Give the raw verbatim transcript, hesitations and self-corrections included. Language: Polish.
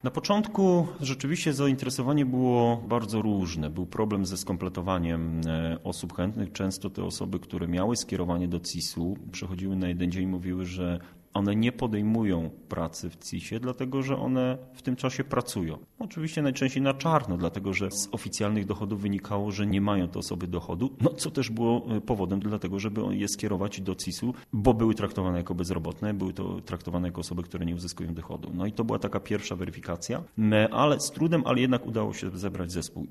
Na początku rzeczywiście zainteresowanie było bardzo różne. Był problem ze skompletowaniem osób chętnych. Często te osoby, które miały skierowanie do C I S-u, przychodziły na jeden dzień i mówiły, że one nie podejmują pracy w C I S-ie, dlatego że one w tym czasie pracują. Oczywiście najczęściej na czarno, dlatego że z oficjalnych dochodów wynikało, że nie mają te osoby dochodu, no co też było powodem dlatego, żeby je skierować do C I S-u, bo były traktowane jako bezrobotne, były to traktowane jako osoby, które nie uzyskują dochodu. No i to była taka pierwsza weryfikacja, ale z trudem, ale jednak udało się zebrać zespół.